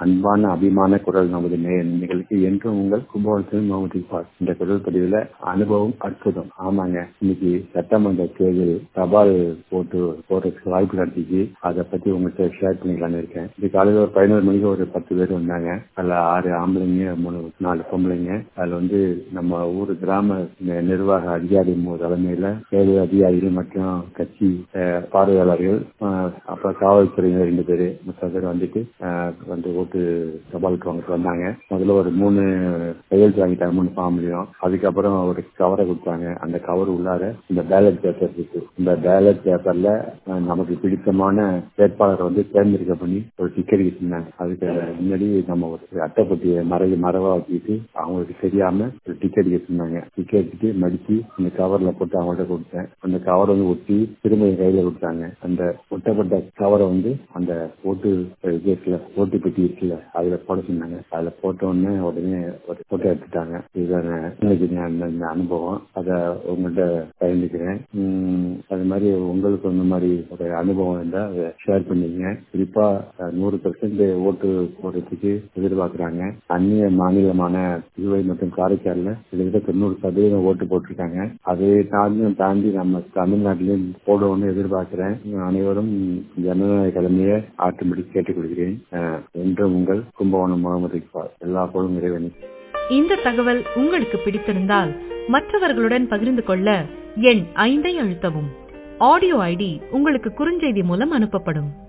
அன்பான அபிமான குரல் நமது நிகழ்ச்சி என்றும் உங்கள் கும்பகோணத்தில் முகமது இக்பால். இந்த குரல் பதிவுல அனுபவம் அற்புதம். ஆமாங்க, இன்னைக்கு சட்டமன்ற தேர்தல் தபால் போட்டு போறதுக்கு வாய்ப்பு கிடைச்சிச்சு. அதை பத்தி உங்கள்கிட்ட ஷேர் பண்ணிக்கலான்னு இருக்கேன். இது காலையில் ஒரு 11 மணிக்கு ஒரு 10 பேர் வந்தாங்க. அதுல 6 ஆம்பளைங்க 4 பொம்பளைங்க. அதுல நம்ம ஊர் கிராம நிர்வாக அதிகாரி தலைமையில தேர்தல் அதிகாரிகள் மற்றும் கட்சி பார்வையாளர்கள், அப்புறம் காவல்துறையினர் 2 பேரு, 30 பேர் வந்து ஓட்டு தபாலுக்கு வாங்கிட்டு வந்தாங்க. முதல்ல ஒரு 3 கையெழுத்து வாங்கிட்டாங்க, 3 ஃபார்ம்லயும். அதுக்கப்புறம் ஒரு கவரை கொடுத்தாங்க. அந்த கவர் உள்ளார இந்த பேலட் பேப்பர் இருக்கு. இந்த பேலட் பேப்பர்ல நமக்கு பிடித்தமான வேட்பாளரை தேர்ந்தெடுக்க பண்ணி ஒரு டிக்கெட் வச்சிருந்தாங்க. அதுக்கு முன்னாடி நம்ம ஒரு அட்டைப்பட்டியை மரவா வச்சுக்கிட்டு அவங்களுக்கு தெரியாம ஒரு டிக்கெட் வச்சிருந்தாங்க. டிக்கெட் மடிச்சு இந்த கவர்ல போட்டு அவங்கள்ட்ட கொடுத்தேன். அந்த கவரை ஒட்டி திரும்ப கையில கொடுத்தாங்க. அந்த ஒட்டப்பட்ட கவரை அந்த ஓட்டு பெட்டி இருக்குல்ல, அதுல போட சொன்னாங்க. அதுல போட்ட உடனே ஒரு போட்டோ எடுத்துட்டாங்க. இதுதான இன்னைக்கு இந்த அனுபவம். அதை உங்கள்கிட்ட பகிர்ந்துக்கிறேன். அது மாதிரி உங்களுக்கு இந்த மாதிரி ஒரு அனுபவம் இருந்தா அதை ஷேர் பண்ணீங்க. குறிப்பா 100% ஓட்டு போடுறதுக்கு எதிர்பார்க்கிறாங்க. அந்நிய மாநிலமான புதுவை மற்றும் காரைக்கால்ல கிட்டத்தட்ட 90% ஓட்டு போட்டிருக்காங்க. அதை தாண்டி நம்ம தமிழ்நாட்டிலும் போடுவோம்னு எதிர்பார்க்கிறேன். அனைவரும் ஜனநாயக கடமையை ஆற்றும்படி கேட்டுக் கொள்கிறேன். என்றும் உங்கள் கும்பகோணம் முகமது இக்பால். எல்லா போலும் இறைவனி. இந்த தகவல் உங்களுக்கு பிடித்திருந்தால் மற்றவர்களுடன் பகிர்ந்து கொள்ள எண் 5 அழுத்தவும். ஆடியோ ஐடி உங்களுக்கு குறுஞ்செய்தி மூலம் அனுப்பப்படும்.